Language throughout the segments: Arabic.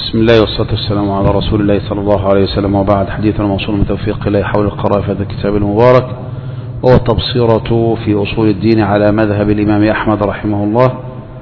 بسم الله والصلاة والسلام على رسول الله صلى الله عليه وسلم، وبعد. حديثنا موصول من توفيق الله حول القراءة في هذا الكتاب المبارك، وهو التبصرة في أصول الدين على مذهب الإمام أحمد رحمه الله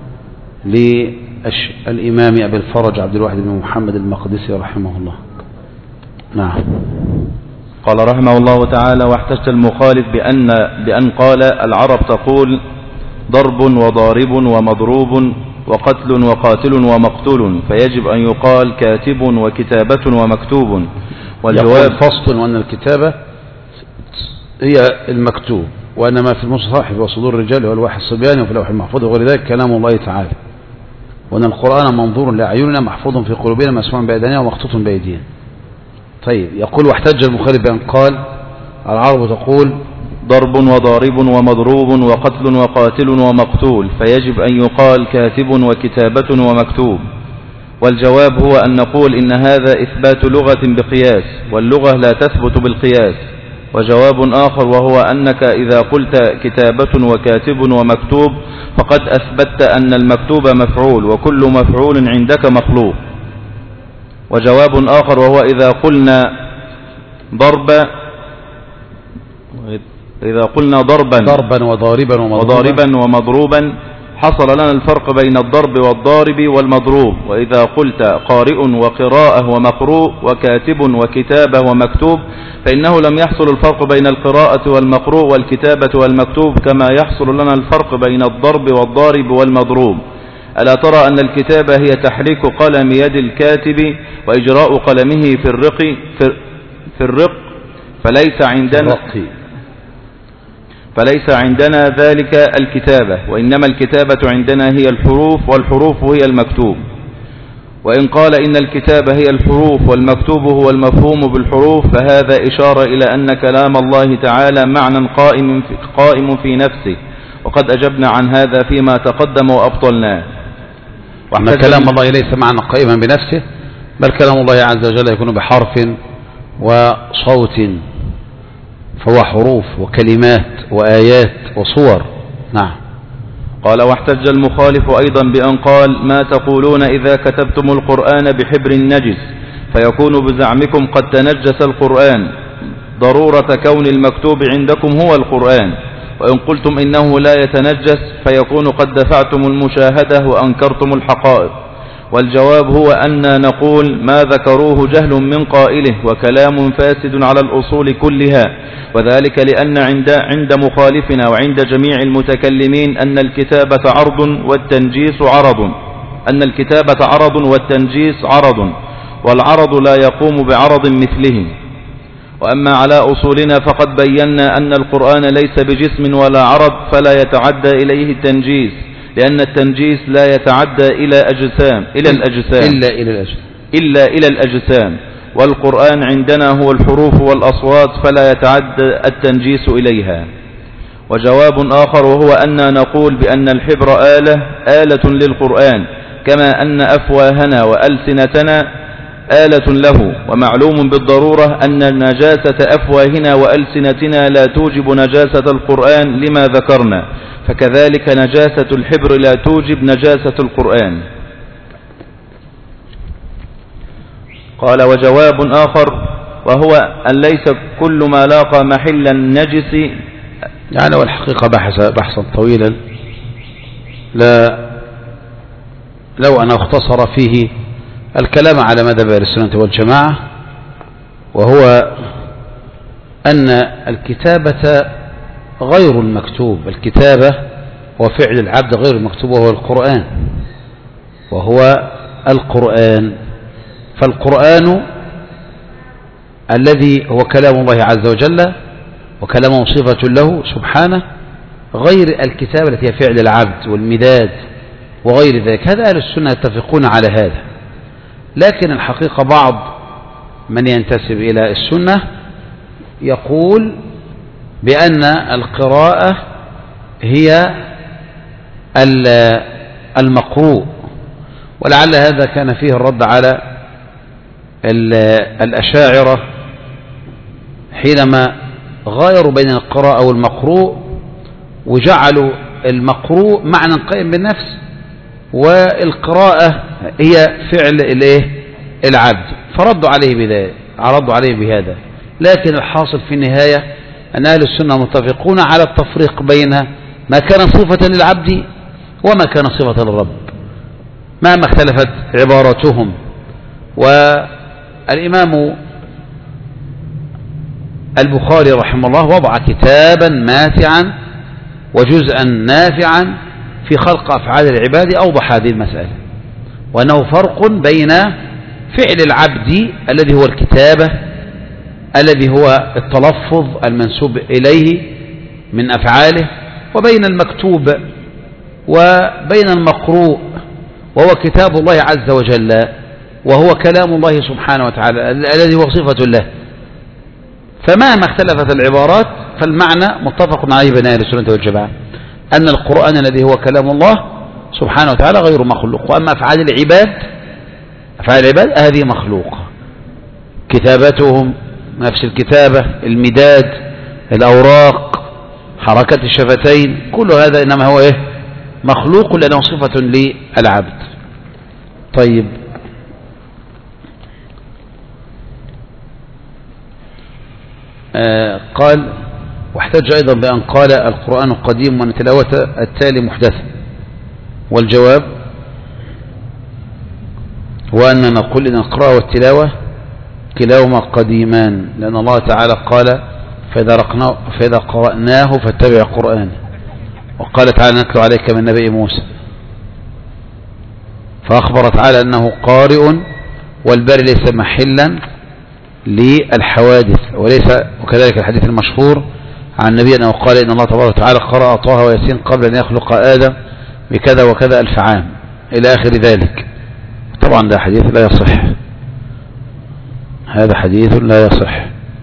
للإمام أبي الفرج عبد الواحد بن محمد المقدسي رحمه الله. نعم. قال رحمه الله تعالى: واحتج المخالف بأن قال العرب تقول ضرب وضارب ومضروب وقتل وقاتل ومقتول، فيجب أن يقال كاتب وكتابة ومكتوب. والجواب فصل وأن الكتابة هي المكتوب، وأن ما في المصحف وصدور الرجال والواحد الصبيان وفي اللوح المحفوظ وغير ذلك كلام الله تعالى، وأن القرآن منظور لأعيننا محفوظ في قلوبنا مسموع بأذاننا ومخطوط بأيدينا. طيب، يقول: واحتج المخالف بأن قال العرب تقول ضرب وضارب ومضروب وقتل وقاتل ومقتول، فيجب أن يقال كاتب وكتابة ومكتوب. والجواب هو أن نقول إن هذا إثبات لغة بقياس، واللغة لا تثبت بالقياس. وجواب آخر وهو أنك إذا قلت كتابة وكاتب ومكتوب فقد أثبتت أن المكتوب مفعول، وكل مفعول عندك مخلوق. وجواب آخر وهو إذا قلنا ضربا وضاربا ومضروبا حصل لنا الفرق بين الضرب والضارب والمضروب. وإذا قلت قارئ وقراءة ومقروء وكاتب وكتابة ومكتوب فإنه لم يحصل الفرق بين القراءة والمقروء والكتابة والمكتوب كما يحصل لنا الفرق بين الضرب والضارب والمضروب. ألا ترى أن الكتابة هي تحريك قلم يد الكاتب وإجراء قلمه في الرق فليس عندنا ذلك الكتابة، وإنما الكتابة عندنا هي الحروف، والحروف هي المكتوب. وإن قال إن الكتابة هي الحروف والمكتوب هو المفهوم بالحروف فهذا إشارة إلى أن كلام الله تعالى معنى قائم في نفسه، وقد أجبنا عن هذا فيما تقدم وأبطلناه. وأن كلام الله ليس معنى قائما بنفسه، بل كلام الله عز وجل يكون بحرف وصوت، فهو حروف وكلمات وآيات وصور. نعم. قال: واحتج المخالف أيضا بأن قال ما تقولون إذا كتبتم القرآن بحبر النجس فيكون بزعمكم قد تنجس القرآن، ضرورة كون المكتوب عندكم هو القرآن، وإن قلتم إنه لا يتنجس فيكون قد دفعتم المشاهدة وأنكرتم الحقائق. والجواب هو أن نقول ما ذكروه جهل من قائله وكلام فاسد على الأصول كلها، وذلك لأن عند مخالفنا وعند جميع المتكلمين أن الكتابة عرض والتنجيس عرض، والعرض لا يقوم بعرض مثله. وأما على أصولنا فقد بينا أن القرآن ليس بجسم ولا عرض فلا يتعدى إليه التنجيس، لأن التنجيس لا يتعدى إلا إلى الأجسام، والقرآن عندنا هو الحروف والأصوات فلا يتعدى التنجيس إليها. وجواب آخر وهو أن نقول بأن الحبر آلة للقرآن، كما أن أفواهنا وألسنتنا آلة له. ومعلوم بالضرورة أن نجاسة أفواهنا وألسنتنا لا توجب نجاسة القرآن لما ذكرنا، فكذلك نجاسة الحبر لا توجب نجاسة القرآن. قال: وجواب آخر وهو أن ليس كل ما لاقى محل النجس، يعني والحقيقة بحثا طويلا لو أن اختصر فيه الكلام على مذهب أهل السنة والجماعة، وهو أن الكتابة غير المكتوب. الكتابة هو فعل العبد غير المكتوب، وهو القرآن. فالقرآن الذي هو كلام الله عز وجل وكلامه صفة له سبحانه غير الكتابة التي هي فعل العبد والمداد وغير ذلك. هذا أهل السنة يتفقون على هذا، لكن الحقيقة بعض من ينتسب إلى السنة يقول بأن القراءة هي المقروء، ولعل هذا كان فيه الرد على الأشاعرة حينما غايروا بين القراءة والمقروء، وجعلوا المقروء معنى قائم بالنفس، والقراءة هي فعل العبد، فردوا عليه بهذا. لكن الحاصل في النهاية أن أهل السنة متفقون على التفريق بين ما كان صفة للعبد وما كان صفة للرب مهما اختلفت عبارتهم. والإمام البخاري رحمه الله وضع كتابا ماتعا وجزءا نافعا في خلق أفعال العباد أوضح هذه المسألة، وأنه فرق بين فعل العبد الذي هو الكتابة الذي هو التلفظ المنسوب إليه من أفعاله، وبين المكتوب وبين المقروء وهو كتاب الله عز وجل وهو كلام الله سبحانه وتعالى الذي هو صفة له. فمهما اختلفت العبارات فالمعنى متفق عليه بين أهل السنة والجماعة أن القرآن الذي هو كلام الله سبحانه وتعالى غير مخلوق، وأما أفعال العباد هذه مخلوقة، كتابتهم نفس الكتابة، المداد، الأوراق، حركة الشفتين، كل هذا إنما هو مخلوق لأنه صفة للعبد. طيب، قال واحتج أيضا بأن قال القرآن قديم وأن تلاوة التالي محدثة، والجواب وأن نقول إن القراءة والتلاوة كلاهما قديمان، لأن الله تعالى قال فإذا قرأناه فاتبع قرآن، وقال تعالى نتلو عليك من نبي موسى، فأخبر تعالى أنه قارئ والباري ليس محلا للحوادث، وكذلك الحديث المشهور عن النبي أنه قال إن الله تبارك وتعالى قرأ طه وياسين قبل أن يخلق آدم بكذا وكذا 1000 عام إلى آخر ذلك. طبعا ده حديث لا يصح، هذا حديث لا يصح،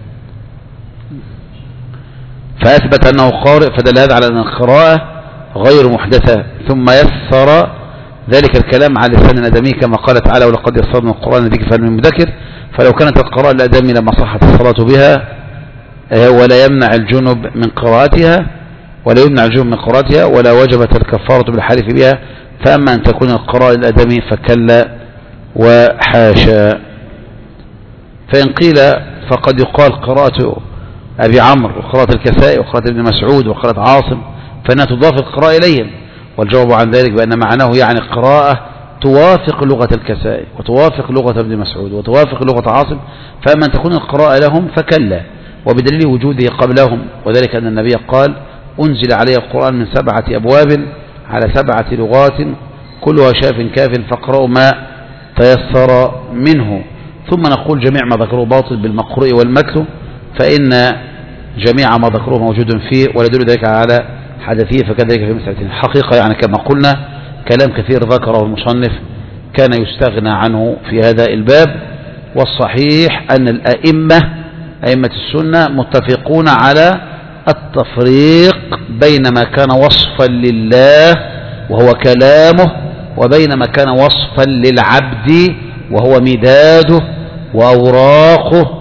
فأثبت أنه قارئ فدل هذا على أن القراءة غير محدثة، ثم يسر ذلك الكلام على لسان الآدمي كما قال تعالى ولقد يسرنا القرآن للذكر فهل من مدكر. فلو كانت القراءة الآدمي لما صحت الصلاة بها ولا يمنع الجنب من قراءتها ولا وجبت الكفارة بالحلف بها، فأما أن تكون القراءة الآدمي فكلا وحاشا. فإن قيل فقد يقال قراءة أبي عمرو وقراءة الكسائي وقراءة ابن مسعود وقراءة عاصم فإنها تضاف القراءة إليهم، والجواب عن ذلك بأن معناه يعني قراءة توافق لغة الكسائي وتوافق لغة ابن مسعود وتوافق لغة عاصم، فأما أن تكون القراءة لهم فكلا، وبدليل وجوده قبلهم، وذلك أن النبي قال أنزل علي القرآن من 7 أبواب على 7 لغات كلها شاف كاف فاقرأوا ما تيسر منه. ثم نقول جميع ما ذكروه باطل بالمقروء والمكتوب، فإن جميع ما ذكروه موجود فيه ولا يدل ذلك على حدثية، فكذلك في مسألة الحقيقة يعني كما قلنا كلام كثير ذكره المصنف كان يستغنى عنه في هذا الباب. والصحيح أن أئمة السنة متفقون على التفريق بين ما كان وصفا لله وهو كلامه وبين ما كان وصفا للعبد وهو مداده وأوراقه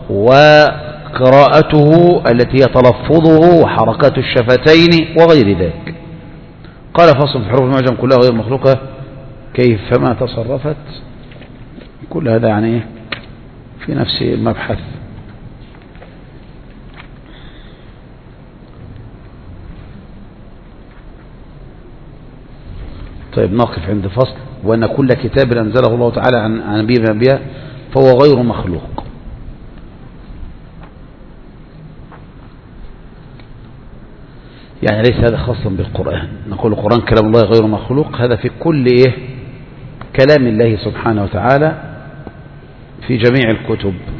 وقراءته التي هي تلفظه وحركات الشفتين وغير ذلك. قال فصل في حروف المعجم كلها غير مخلوقة كيفما تصرفت، كل هذا يعني في نفس المبحث. طيب نقف عند فصل وأن كل كتاب أنزله الله تعالى عن نبي من الأنبياء فهو غير مخلوق. يعني ليس هذا خاصا بالقرآن، نقول القرآن كلام الله غير مخلوق، هذا في كل كلام الله سبحانه وتعالى في جميع الكتب.